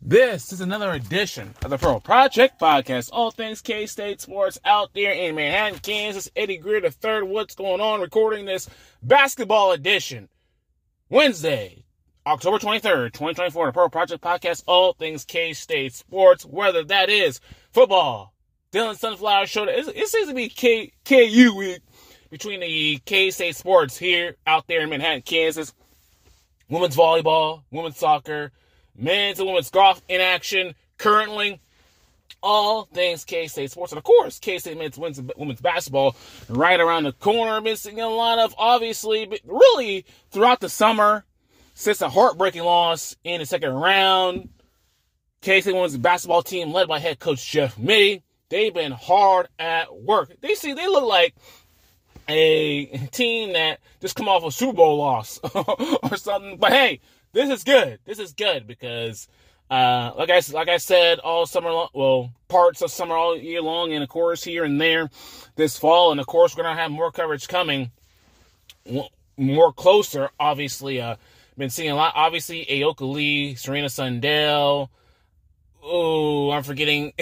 This is another edition of the Pro Project Podcast. All things K-State sports out there in Manhattan, Kansas. Eddie Greer III. What's going on? Recording this basketball edition. Wednesday, October 23rd, 2024. The Pro Project Podcast. All things K-State sports. Whether that is football, Dylan Sunflower Show. It seems to be KU week between the K-State sports here out there in Manhattan, Kansas. Women's volleyball, women's soccer, men's and women's golf in action currently. All things K-State sports. And of course, K-State men's women's basketball right around the corner. Missing a lot of, obviously, but really throughout the summer, since a heartbreaking loss in the second round. K-State women's basketball team led by head coach Jeff Mittie. They've been hard at work. They look like a team that just come off a Super Bowl loss or something. But hey, this is good. This is good because, like I said, all summer long, well, parts of summer all year long, and of course here and there this fall, and of course we're gonna have more coverage coming, more closer. Obviously, been seeing a lot. Obviously, Ayoka Lee, Serena Sundell. Oh, I'm forgetting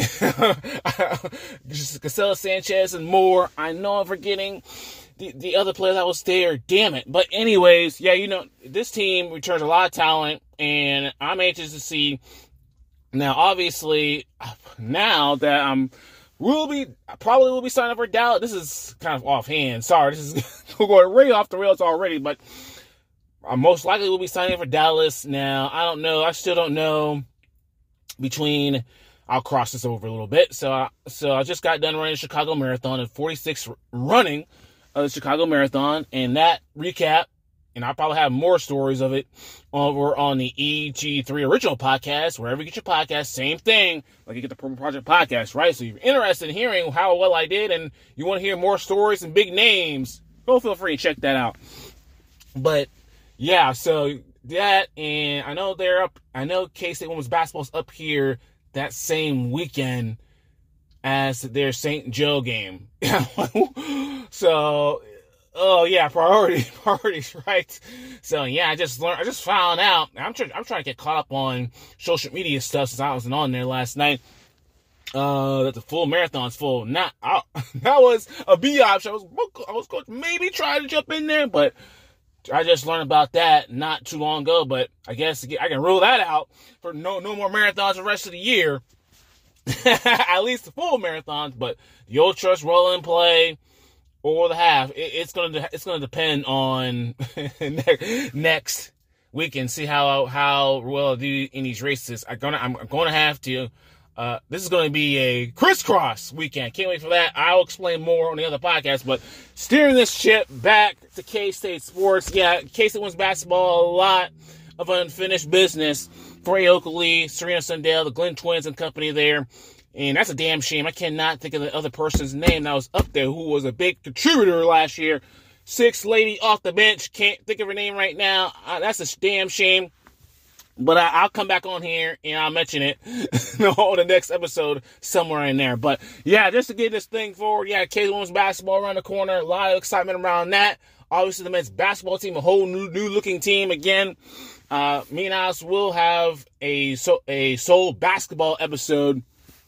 Casella Sanchez and more. I know I'm forgetting the other player that was there. Damn it. But anyways, yeah, this team returns a lot of talent, and I'm anxious to see. Now, obviously, now that probably will be signing up for Dallas. This is kind of offhand. Sorry, this is going way off the rails already, but I most likely will be signing up for Dallas. Now, I don't know. I still don't know. I'll cross this over a little bit. So I just got done running the Chicago Marathon at 46 running of the Chicago Marathon, and that recap, and I'll probably have more stories of it over on the EG3 original podcast, wherever you get your podcast, same thing, like you get the Pro Project Podcast, right? So if you're interested in hearing how well I did, and you want to hear more stories and big names, go feel free to check that out. But yeah, so that, and I know K-State women's basketball's up here that same weekend as their St. Joe game. So, oh yeah, priorities, right? So yeah, I just found out. I'm trying to get caught up on social media stuff since I wasn't on there last night. That the full marathon's full. That was a B option. I was going to maybe try to jump in there, but I just learned about that not too long ago, but I guess I can rule that out for no more marathons the rest of the year. At least the full marathons, but the ultras, roll and play, or the half, it's gonna depend on next weekend. See how well I do in these races. I'm gonna have to. This is going to be a crisscross weekend. Can't wait for that. I'll explain more on the other podcast, but steering this ship back to K-State sports. Yeah, K-State wins basketball. A lot of unfinished business for Ayoka Lee, Serena Sundell, the Glenn twins and company there. And that's a damn shame. I cannot think of the other person's name that was up there who was a big contributor last year. Sixth lady off the bench. Can't think of her name right now. That's a damn shame. But I'll come back on here and I'll mention it on the next episode somewhere in there. But yeah, just to get this thing forward, yeah, K women's basketball around the corner. A lot of excitement around that. Obviously, the men's basketball team, a whole new looking team again. Me and Alice will have a Soul basketball episode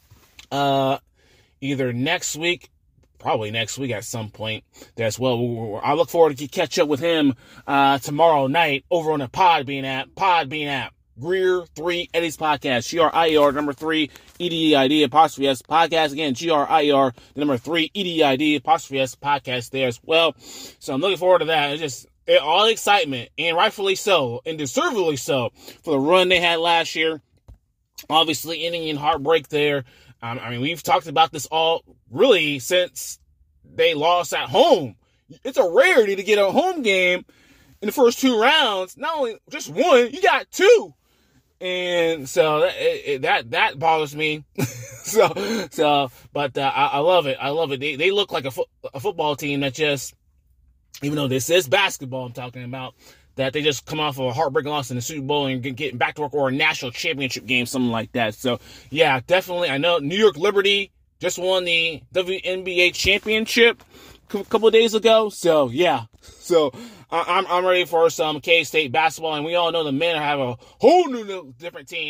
either next week, probably next week at some point as well. I look forward to catch up with him tomorrow night over on the Podbean app. Greer 3 Eddie's podcast. GRIER number 3 EDID apostrophe S podcast. Again, GRIER the number 3 EDID apostrophe S podcast there as well. So I'm looking forward to that. It's just all excitement, and rightfully so, and deservedly so, for the run they had last year. Obviously, ending in heartbreak there. I mean, we've talked about this all really since they lost at home. It's a rarity to get a home game in the first two rounds. Not only just one, you got two. And so that bothers me. But I love it. I love it. They look like a football team that just, even though this is basketball I'm talking about, that they just come off of a heartbreaking loss in the Super Bowl and get back to work, or a national championship game, something like that. So yeah, definitely. I know New York Liberty just won the WNBA championship a couple of days ago. So yeah. So I'm ready for some K-State basketball, and we all know the men have a whole new different team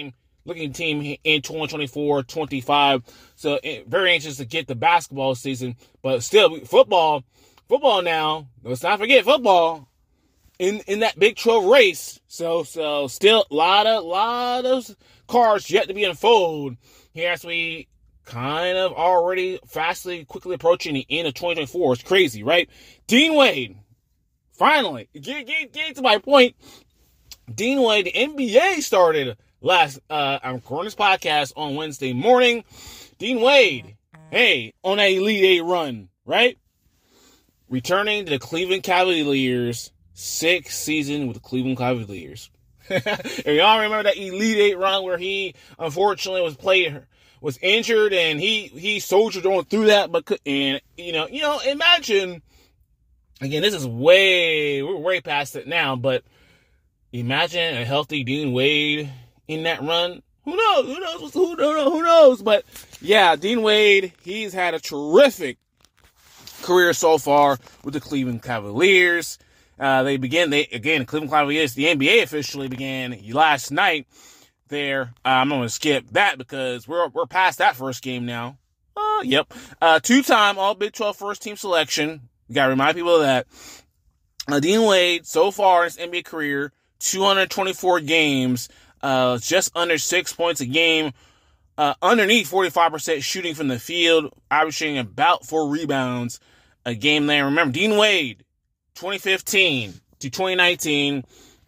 looking team in 2024-25. So very anxious to get the basketball season, but still football now. Let's not forget football in that Big 12 race. So still a lot of cards yet to be unfolded here as we kind of already quickly approaching the end of 2024. It's crazy, right? Dean Wade, finally, get to my point. Dean Wade, the NBA started I'm recording this podcast on Wednesday morning. Dean Wade, hey, on that Elite Eight run, right? Returning to the Cleveland Cavaliers, 6th season with the Cleveland Cavaliers. And y'all remember that Elite Eight run where he unfortunately was injured and he soldiered on through that, and imagine, again, this is we're way past it now, but imagine a healthy Dean Wade in that run. Who knows? But yeah, Dean Wade, he's had a terrific career so far with the Cleveland Cavaliers. The Cleveland Cavaliers, the NBA officially began last night there. I'm going to skip that because we're past that first game now. Yep. 2-time All Big 12 first team selection. You got to remind people of that. Dean Wade, so far in his NBA career, 224 games, just under 6 points a game, underneath 45% shooting from the field, averaging about 4 rebounds a game there. Remember, Dean Wade, 2015 to 2019,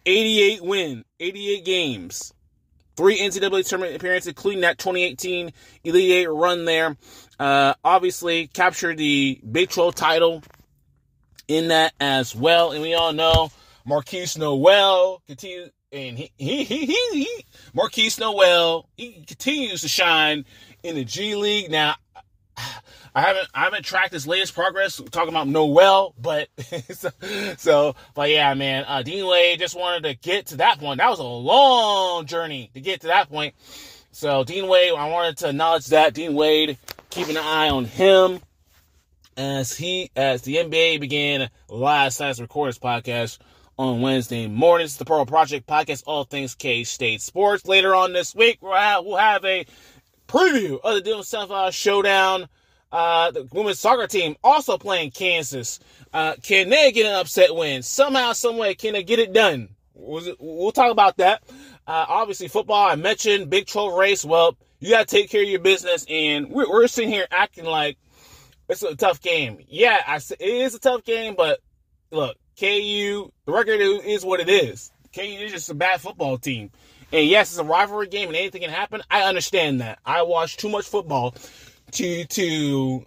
88 games, 3 NCAA tournament appearances, including that 2018 Elite Eight run there. Obviously, captured the Big 12 title in that as well. And we all know Marquise Noel continues, and Marquise Noel, he continues to shine in the G League. Now, I haven't tracked his latest progress talking about Noel, but but yeah, man, Dean Wade just wanted to get to that point. That was a long journey to get to that point. So Dean Wade, I wanted to acknowledge that. Dean Wade, keeping an eye on him as the NBA began last night's Recorders podcast on Wednesday mornings. The Pearl Project podcast, all things K-State sports. Later on this week, we'll have a preview of the Dillon Sunflower Showdown. The women's soccer team also playing Kansas. Can they get an upset win? Somehow, someway, can they get it done? We'll talk about that. Obviously, football, I mentioned, Big 12 race. Well, you got to take care of your business, and we're sitting here acting like it's a tough game. Yeah, it is a tough game, but look, KU, the record is what it is. KU is just a bad football team. And yes, it's a rivalry game and anything can happen. I understand that. I watch too much football to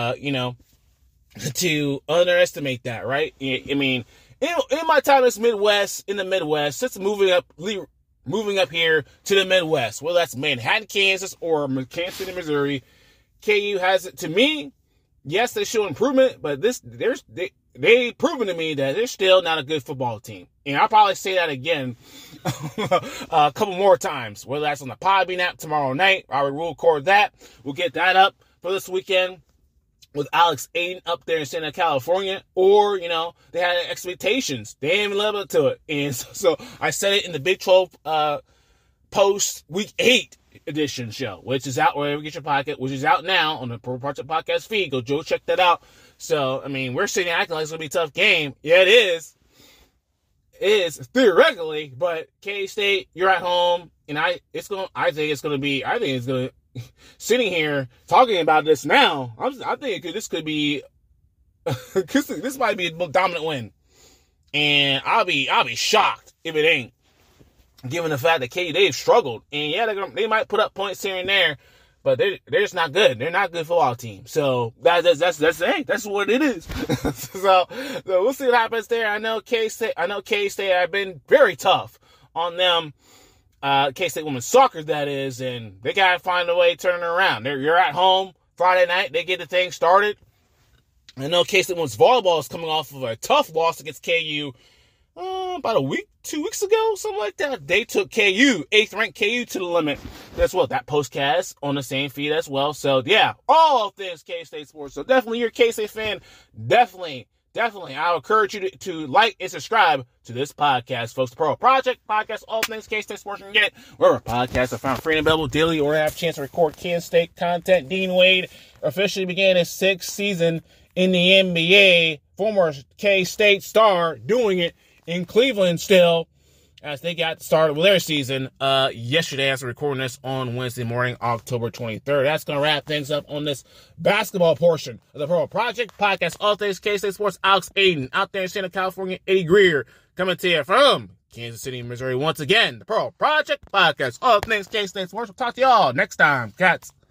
underestimate that, right? I mean, in my time in the Midwest, since moving up here to the Midwest, whether that's Manhattan, Kansas, or Kansas City, Missouri, KU has it. To me, yes, they show improvement, but they've proven to me that they're still not a good football team. And I'll probably say that again a couple more times, whether that's on the Podbean app tomorrow night. I will record that. We'll get that up for this weekend with Alex Aiden up there in Santa California. Or, they had expectations. They didn't even live up to it. And so I said it in the Big 12 post Week 8 edition show, which is out wherever you get your podcast, which is out now on the Pro Project Podcast feed. Go check that out. So, I mean, we're sitting acting like it's going to be a tough game. Yeah, it is. It is, theoretically, but K-State, you're at home, and I think sitting here talking about this now, I think this could be, this might be a dominant win. And I'll be shocked if it ain't, given the fact that they've struggled. And yeah, they might put up points here and there, but they're just not good. They're not a good football team. So that's what it is. so we'll see what happens there. I know K-State have been very tough on them. K-State women's soccer, that is, and they gotta find a way to turn it around. You're at home Friday night. They get the thing started. I know K-State women's volleyball is coming off of a tough loss against KU about 2 weeks ago, something like that. They took KU, 8th ranked KU, to the limit. That's what that postcast on the same feed as well. So yeah, all things K-State sports. So definitely, you're a K-State fan. Definitely definitely, I would encourage you to like and subscribe to this podcast, folks. The Pearl Project podcast, all things K-State sports you can get, wherever podcasts are found free and available daily, or have a chance to record Kansas State content. Dean Wade officially began his 6th season in the NBA. Former K-State star doing it in Cleveland still, as they got started with their season yesterday, as we're recording this on Wednesday morning, October 23rd. That's going to wrap things up on this basketball portion of the Pearl Project podcast. All things K-State Sports. Alex Aiden out there in Santa California. Eddie Greer coming to you from Kansas City, Missouri. Once again, the Pearl Project podcast. All things K-State Sports. We'll talk to y'all next time. Cats.